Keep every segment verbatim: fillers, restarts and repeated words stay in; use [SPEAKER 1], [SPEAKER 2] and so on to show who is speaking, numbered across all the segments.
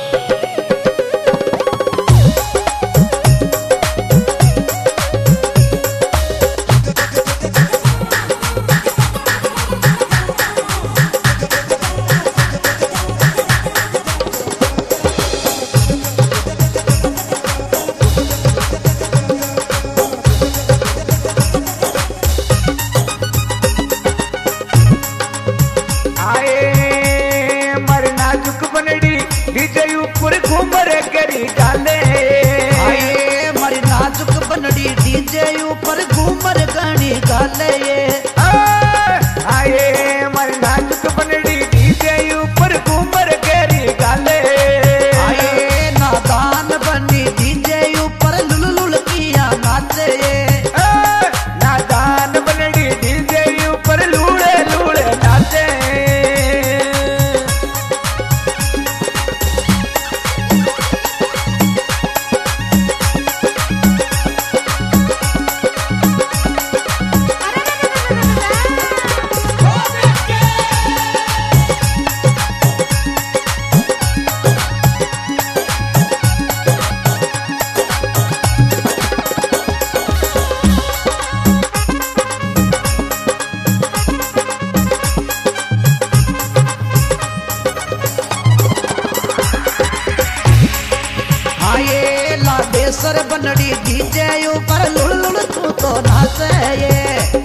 [SPEAKER 1] सर बनड़ी DJ ऊपर लुड़ लुड़ तू तो नाचे ये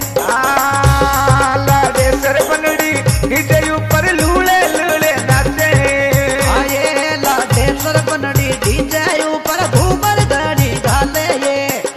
[SPEAKER 2] लाडे सर बनड़ी डीजे ऊपर लूले लूले नाचे
[SPEAKER 1] आये लाडे सर बनड़ी डीजे ऊपर घूमर गाड़ी डाले ये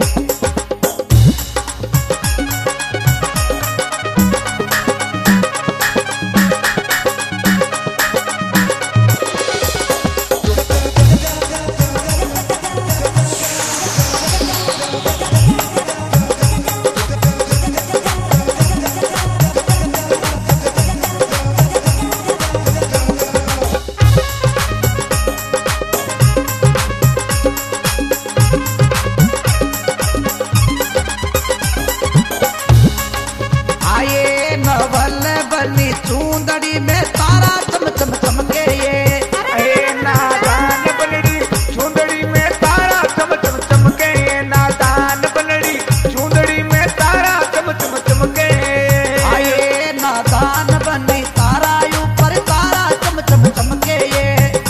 [SPEAKER 1] चूंदड़ी में तारा चम चम चमके ये
[SPEAKER 2] नादान बनड़ी चूंदड़ी में तारा चम चम चमके नादान बनड़ी चूंदड़ी में तारा चम चम चमके
[SPEAKER 1] आये नादान बनी तारा ऊपर तारा चम चम चमके ये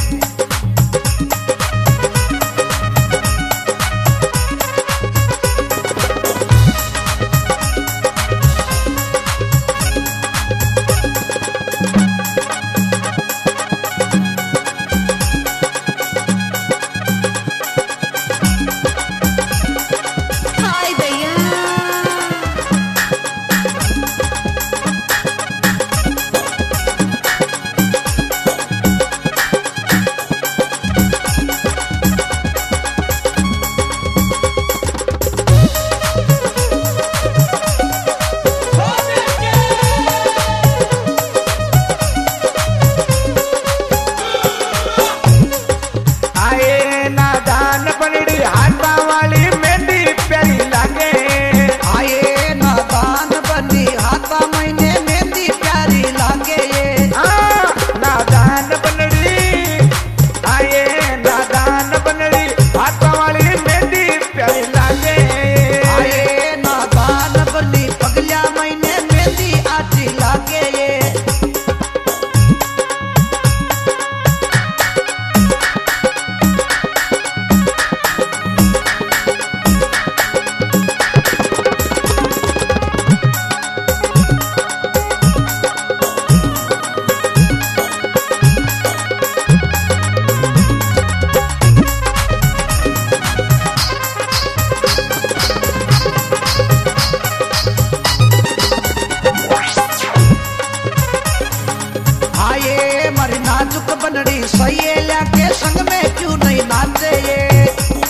[SPEAKER 1] नाजुक बनड़ी सहेलिया के संग में क्यों नहीं नाचे ये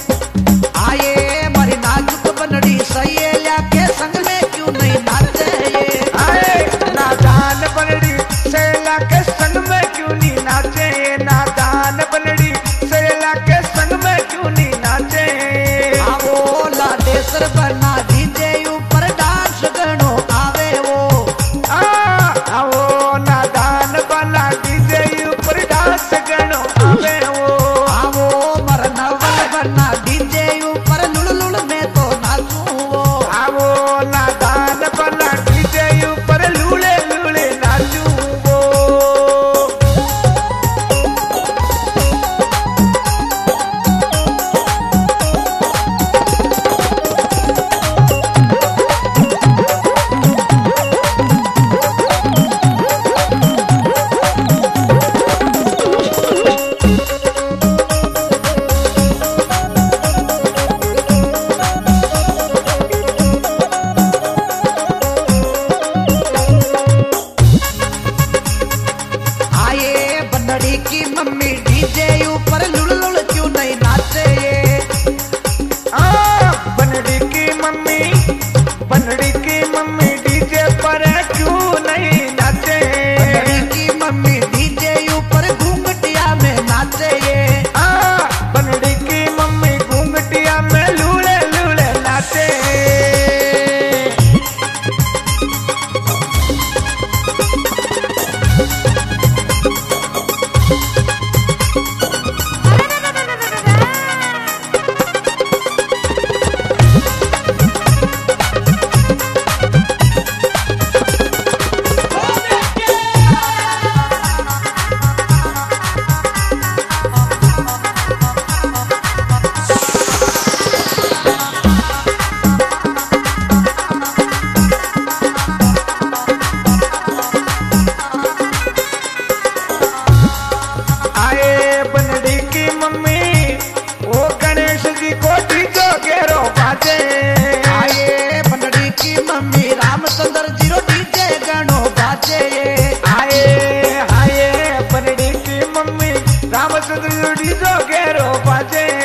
[SPEAKER 1] आये मारी नाजुक बनड़ी सहेलिया के संग में क्यों नहीं नाचे ये
[SPEAKER 2] आए नादान बनड़ी सहेलिया के संग में क्यों नहीं नाचे नादान बनड़ी सहेलिया के संग में क्यों नहीं नाचे
[SPEAKER 1] आवो लाडे सर बना डीजे ऊपर डांस गणो आवे वो
[SPEAKER 2] आ आवो नादान बना डीजे ऊपर डांस गणो आवे वो
[SPEAKER 1] बनड़ी की मम्मी डीजे ऊपर लुड़ लुड़ क्यों नहीं नाचे ये
[SPEAKER 2] आ, बनड़ी की मम्मी बनड़ी की मम्मी डीजे पर क्यों नहीं नाचे
[SPEAKER 1] बनड़ी की मम्मी डीजे ऊपर घूंघटिया में नाचे ये
[SPEAKER 2] आ, बनड़ी की मम्मी घूंघटिया में लूले लूले नाचे रामचंद्र डीजो घेरो बाजे